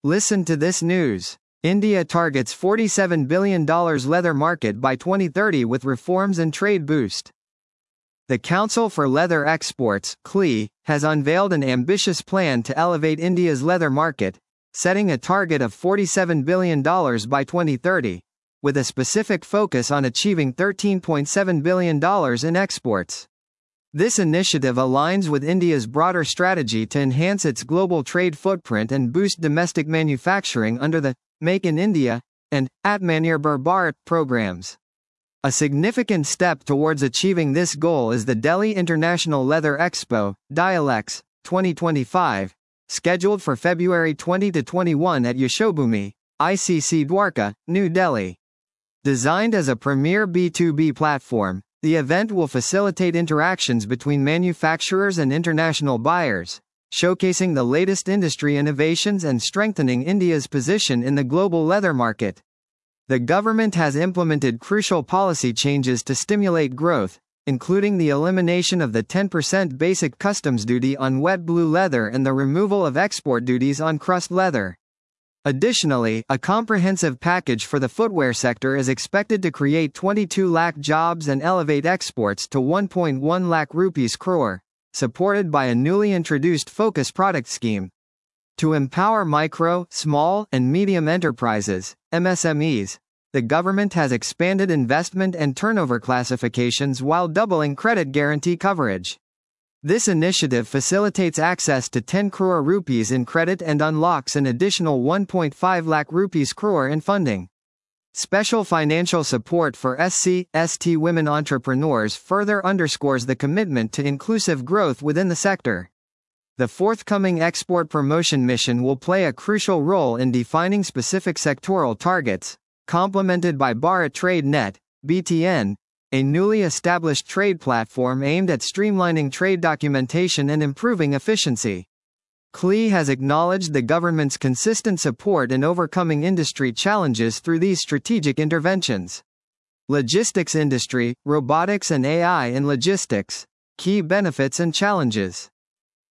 Listen to this news. India targets $47 billion leather market by 2030 with reforms and trade boost. The Council for Leather Exports (CLE) has unveiled an ambitious plan to elevate India's leather market, setting a target of $47 billion by 2030, with a specific focus on achieving $13.7 billion in exports. This initiative aligns with India's broader strategy to enhance its global trade footprint and boost domestic manufacturing under the Make in India and Atmanirbhar Bharat programs. A significant step towards achieving this goal is the Delhi International Leather Expo, DIALEX, 2025, scheduled for February 20-21 at Yashobhoomi, ICC Dwarka, New Delhi. Designed as a premier B2B platform, the event will facilitate interactions between manufacturers and international buyers, showcasing the latest industry innovations and strengthening India's position in the global leather market. The government has implemented crucial policy changes to stimulate growth, including the elimination of the 10% basic customs duty on wet blue leather and the removal of export duties on crust leather. Additionally, a comprehensive package for the footwear sector is expected to create 22 lakh jobs and elevate exports to 1.1 lakh rupees crore, supported by a newly introduced focus product scheme. To empower micro, small, and medium enterprises, MSMEs, the government has expanded investment and turnover classifications while doubling credit guarantee coverage. This initiative facilitates access to 10 crore rupees in credit and unlocks an additional 1.5 lakh rupees crore in funding. Special financial support for SC/ST women entrepreneurs further underscores the commitment to inclusive growth within the sector. The forthcoming export promotion mission will play a crucial role in defining specific sectoral targets, complemented by Bharat Trade Net, BTN, a newly established trade platform aimed at streamlining trade documentation and improving efficiency. CLE has acknowledged the government's consistent support in overcoming industry challenges through these strategic interventions. Logistics industry, robotics and AI in logistics, key benefits and challenges.